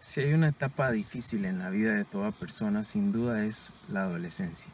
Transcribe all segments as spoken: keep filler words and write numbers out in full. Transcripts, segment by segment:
Si hay una etapa difícil en la vida de toda persona, sin duda es la adolescencia.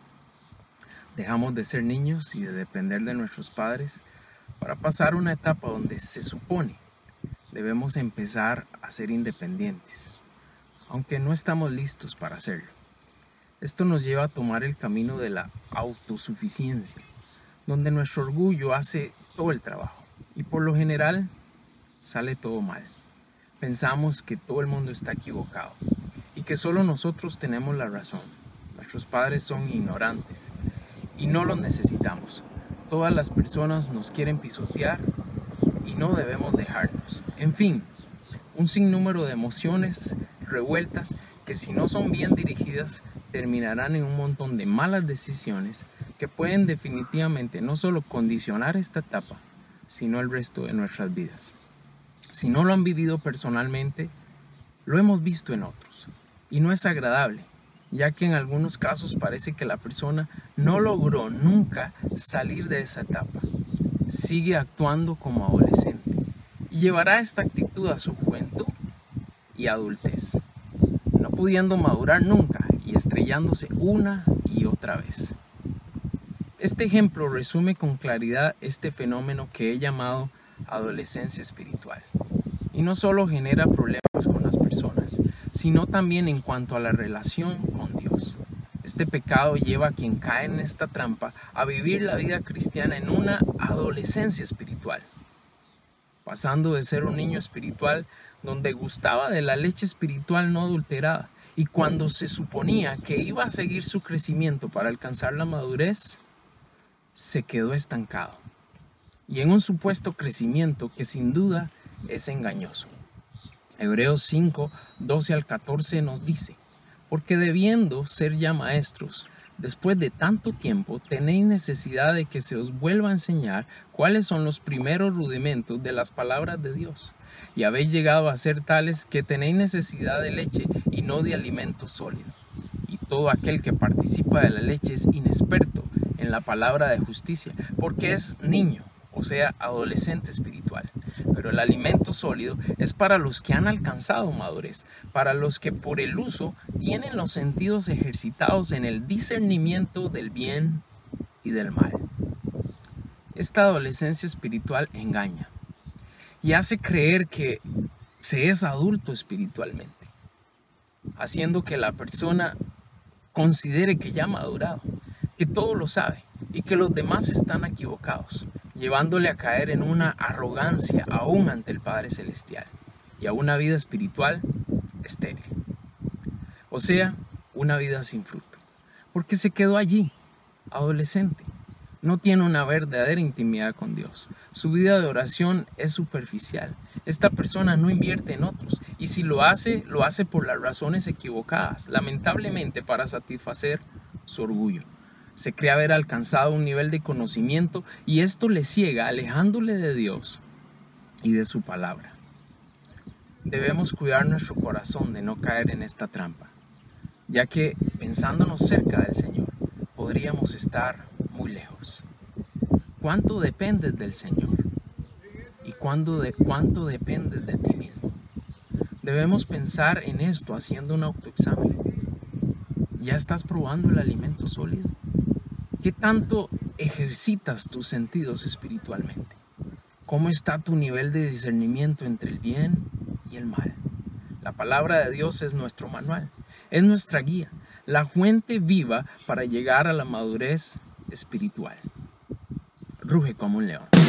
Dejamos de ser niños y de depender de nuestros padres para pasar una etapa donde se supone debemos empezar a ser independientes, aunque no estamos listos para hacerlo. Esto nos lleva a tomar el camino de la autosuficiencia, donde nuestro orgullo hace todo el trabajo y por lo general sale todo mal. Pensamos que todo el mundo está equivocado y que solo nosotros tenemos la razón. Nuestros padres son ignorantes y no los necesitamos. Todas las personas nos quieren pisotear y no debemos dejarnos. En fin, un sinnúmero de emociones revueltas que si no son bien dirigidas terminarán en un montón de malas decisiones que pueden definitivamente no solo condicionar esta etapa, sino el resto de nuestras vidas. Si no lo han vivido personalmente, lo hemos visto en otros. Y no es agradable, ya que en algunos casos parece que la persona no logró nunca salir de esa etapa. Sigue actuando como adolescente y llevará esta actitud a su juventud y adultez, no pudiendo madurar nunca y estrellándose una y otra vez. Este ejemplo resume con claridad este fenómeno que he llamado adolescencia espiritual. Y no solo genera problemas con las personas, sino también en cuanto a la relación con Dios. Este pecado lleva a quien cae en esta trampa a vivir la vida cristiana en una adolescencia espiritual, pasando de ser un niño espiritual donde gustaba de la leche espiritual no adulterada y cuando se suponía que iba a seguir su crecimiento para alcanzar la madurez, se quedó estancado y en un supuesto crecimiento que sin duda es engañoso. Hebreos cinco, doce al catorce nos dice: porque debiendo ser ya maestros, después de tanto tiempo, tenéis necesidad de que se os vuelva a enseñar cuáles son los primeros rudimentos de las palabras de Dios. Y habéis llegado a ser tales que tenéis necesidad de leche y no de alimento sólido. Y todo aquel que participa de la leche es inexperto en la palabra de justicia, porque es niño, o sea, adolescente espiritual. Pero el alimento sólido es para los que han alcanzado madurez, para los que por el uso tienen los sentidos ejercitados en el discernimiento del bien y del mal. Esta adolescencia espiritual engaña y hace creer que se es adulto espiritualmente, haciendo que la persona considere que ya ha madurado, que todo lo sabe y que los demás están equivocados, llevándole a caer en una arrogancia aún ante el Padre Celestial y a una vida espiritual estéril. O sea, una vida sin fruto, porque se quedó allí, adolescente. No tiene una verdadera intimidad con Dios. Su vida de oración es superficial. Esta persona no invierte en otros y si lo hace, lo hace por las razones equivocadas, lamentablemente para satisfacer su orgullo. Se cree haber alcanzado un nivel de conocimiento y esto le ciega, alejándole de Dios y de su palabra. Debemos cuidar nuestro corazón de no caer en esta trampa, ya que pensándonos cerca del Señor, podríamos estar muy lejos. ¿Cuánto dependes del Señor? ¿Y cuánto, de, cuánto dependes de ti mismo? Debemos pensar en esto haciendo un autoexamen. ¿Ya estás probando el alimento sólido? ¿Qué tanto ejercitas tus sentidos espiritualmente? ¿Cómo está tu nivel de discernimiento entre el bien y el mal? La palabra de Dios es nuestro manual, es nuestra guía, la fuente viva para llegar a la madurez espiritual. Ruge como un león.